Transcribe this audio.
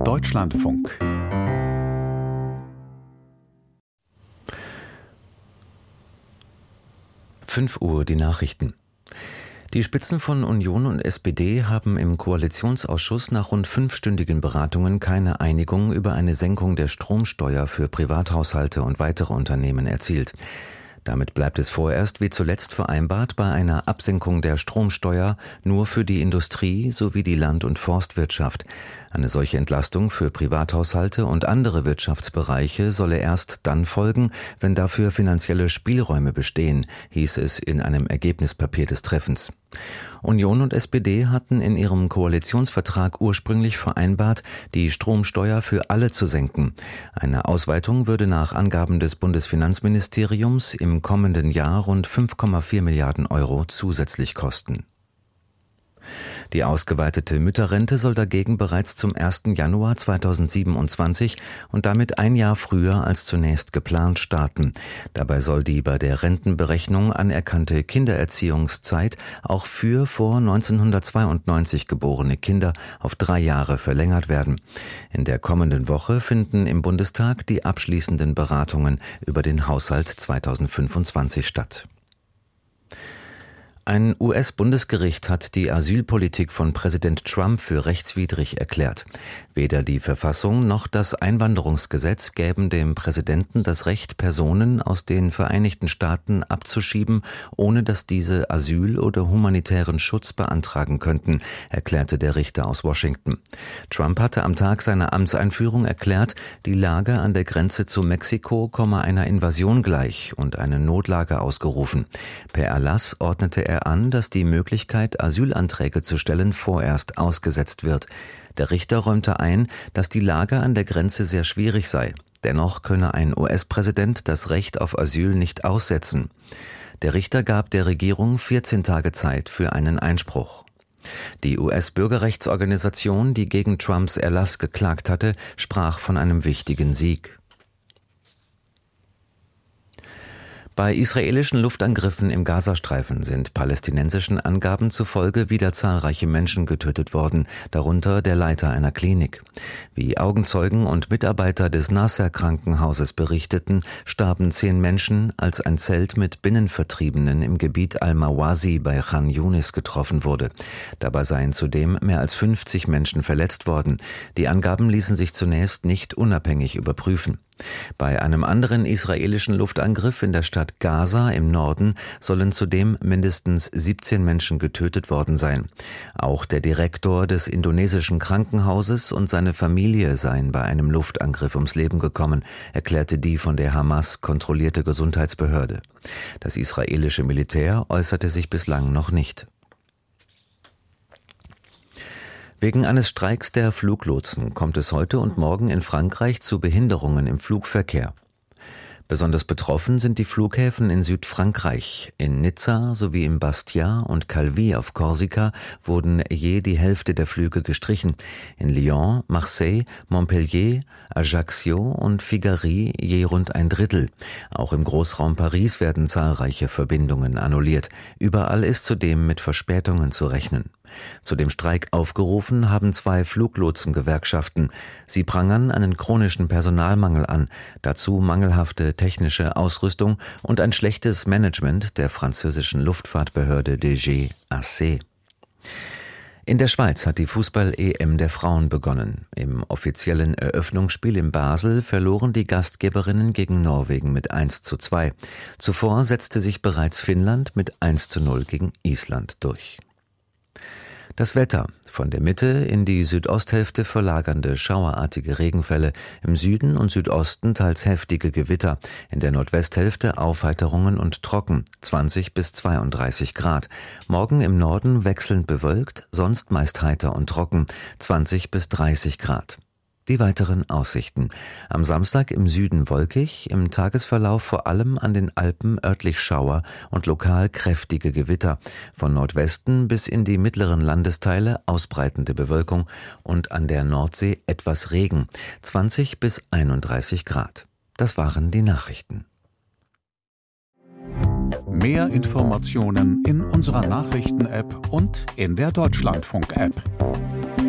Deutschlandfunk. Uhr die Nachrichten. Die Spitzen von Union und SPD haben im Koalitionsausschuss nach rund 5-stündigen Beratungen keine Einigung über eine Senkung der Stromsteuer für Privathaushalte und weitere Unternehmen erzielt. Damit bleibt es vorerst wie zuletzt vereinbart bei einer Absenkung der Stromsteuer nur für die Industrie sowie die Land- und Forstwirtschaft. Eine solche Entlastung für Privathaushalte und andere Wirtschaftsbereiche solle erst dann folgen, wenn dafür finanzielle Spielräume bestehen, hieß es in einem Ergebnispapier des Treffens. Union und SPD hatten in ihrem Koalitionsvertrag ursprünglich vereinbart, die Stromsteuer für alle zu senken. Eine Ausweitung würde nach Angaben des Bundesfinanzministeriums im kommenden Jahr rund 5,4 Milliarden Euro zusätzlich kosten. Die ausgeweitete Mütterrente soll dagegen bereits zum 1. Januar 2027 und damit ein Jahr früher als zunächst geplant starten. Dabei soll die bei der Rentenberechnung anerkannte Kindererziehungszeit auch für vor 1992 geborene Kinder auf 3 Jahre verlängert werden. In der kommenden Woche finden im Bundestag die abschließenden Beratungen über den Haushalt 2025 statt. Ein US-Bundesgericht hat die Asylpolitik von Präsident Trump für rechtswidrig erklärt. Weder die Verfassung noch das Einwanderungsgesetz gäben dem Präsidenten das Recht, Personen aus den Vereinigten Staaten abzuschieben, ohne dass diese Asyl oder humanitären Schutz beantragen könnten, erklärte der Richter aus Washington. Trump hatte am Tag seiner Amtseinführung erklärt, die Lage an der Grenze zu Mexiko komme einer Invasion gleich und eine Notlage ausgerufen. Per Erlass ordnete er an, dass die Möglichkeit, Asylanträge zu stellen, vorerst ausgesetzt wird. Der Richter räumte ein, dass die Lage an der Grenze sehr schwierig sei. Dennoch könne ein US-Präsident das Recht auf Asyl nicht aussetzen. Der Richter gab der Regierung 14 Tage Zeit für einen Einspruch. Die US-Bürgerrechtsorganisation, die gegen Trumps Erlass geklagt hatte, sprach von einem wichtigen Sieg. Bei israelischen Luftangriffen im Gazastreifen sind palästinensischen Angaben zufolge wieder zahlreiche Menschen getötet worden, darunter der Leiter einer Klinik. Wie Augenzeugen und Mitarbeiter des Nasser-Krankenhauses berichteten, starben 10 Menschen, als ein Zelt mit Binnenvertriebenen im Gebiet Al-Mawazi bei Khan Yunis getroffen wurde. Dabei seien zudem mehr als 50 Menschen verletzt worden. Die Angaben ließen sich zunächst nicht unabhängig überprüfen. Bei einem anderen israelischen Luftangriff in der Stadt Gaza im Norden sollen zudem mindestens 17 Menschen getötet worden sein. Auch der Direktor des indonesischen Krankenhauses und seine Familie seien bei einem Luftangriff ums Leben gekommen, erklärte die von der Hamas kontrollierte Gesundheitsbehörde. Das israelische Militär äußerte sich bislang noch nicht. Wegen eines Streiks der Fluglotsen kommt es heute und morgen in Frankreich zu Behinderungen im Flugverkehr. Besonders betroffen sind die Flughäfen in Südfrankreich. In Nizza sowie in Bastia und Calvi auf Korsika wurden je die Hälfte der Flüge gestrichen. In Lyon, Marseille, Montpellier, Ajaccio und Figari je rund ein Drittel. Auch im Großraum Paris werden zahlreiche Verbindungen annulliert. Überall ist zudem mit Verspätungen zu rechnen. Zu dem Streik aufgerufen haben 2 Fluglotsengewerkschaften. Sie prangern einen chronischen Personalmangel an, dazu mangelhafte technische Ausrüstung und ein schlechtes Management der französischen Luftfahrtbehörde DGAC. In der Schweiz hat die Fußball-EM der Frauen begonnen. Im offiziellen Eröffnungsspiel in Basel verloren die Gastgeberinnen gegen Norwegen mit 1:2. Zuvor setzte sich bereits Finnland mit 1:0 gegen Island durch. Das Wetter: Von der Mitte in die Südosthälfte verlagernde schauerartige Regenfälle, im Süden und Südosten teils heftige Gewitter, in der Nordwesthälfte Aufheiterungen und trocken, 20 bis 32 Grad. Morgen im Norden wechselnd bewölkt, sonst meist heiter und trocken, 20 bis 30 Grad. Die weiteren Aussichten: Am Samstag im Süden wolkig, im Tagesverlauf vor allem an den Alpen örtlich Schauer und lokal kräftige Gewitter, von Nordwesten bis in die mittleren Landesteile ausbreitende Bewölkung und an der Nordsee etwas Regen, 20 bis 31 Grad. Das waren die Nachrichten. Mehr Informationen in unserer Nachrichten-App und in der Deutschlandfunk-App.